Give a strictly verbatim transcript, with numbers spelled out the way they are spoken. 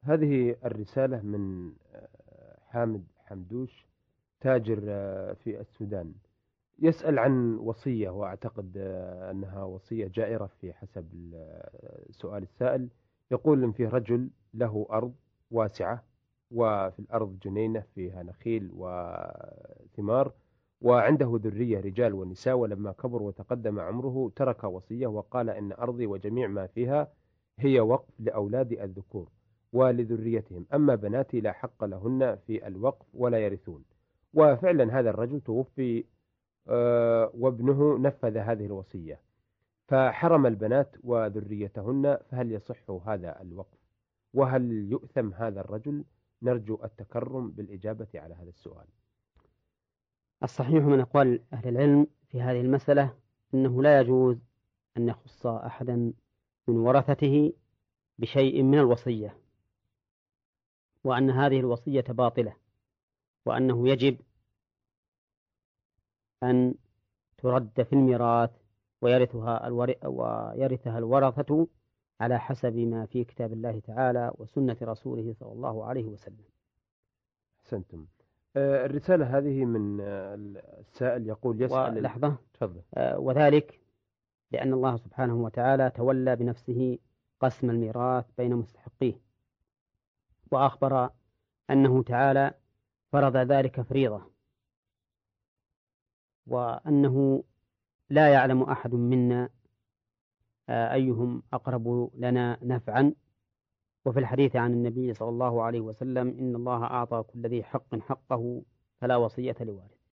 هذه الرسالة من حامد حمدوش، تاجر في السودان، يسأل عن وصية، وأعتقد أنها وصية جائرة في حسب سؤال السائل. يقول إن فيه رجل له أرض واسعة، وفي الأرض جنينة فيها نخيل وثمار، وعنده ذرية رجال ونساء، ولما كبر وتقدم عمره ترك وصية وقال إن أرضي وجميع ما فيها هي وقف لأولادي الذكور ولذريتهم، أما بناتي لا حق لهن في الوقف ولا يرثون. وفعلا هذا الرجل توفي وابنه نفذ هذه الوصية فحرم البنات وذريتهن، فهل يصح هذا الوقف؟ وهل يؤثم هذا الرجل؟ نرجو التكرم بالإجابة على هذا السؤال. الصحيح من أقوال أهل العلم في هذه المسألة أنه لا يجوز أن يخص أحدا من ورثته بشيء من الوصية، وأن هذه الوصية باطلة، وأنه يجب أن ترد في الميراث ويرثها الور... ويرثها الورثة على حسب ما في كتاب الله تعالى وسنة رسوله صلى الله عليه وسلم. أحسنتم. الرسالة هذه من السائل يقول يسأل لحظة. تفضل. وذلك لأن الله سبحانه وتعالى تولى بنفسه قسم الميراث بين مستحقيه، وأخبر أنه تعالى فرض ذلك فريضة، وأنه لا يعلم أحد منا أيهم أقرب لنا نفعا. وفي الحديث عن النبي صلى الله عليه وسلم إن الله أعطى كل ذي حق حقه فلا وصية لوارث.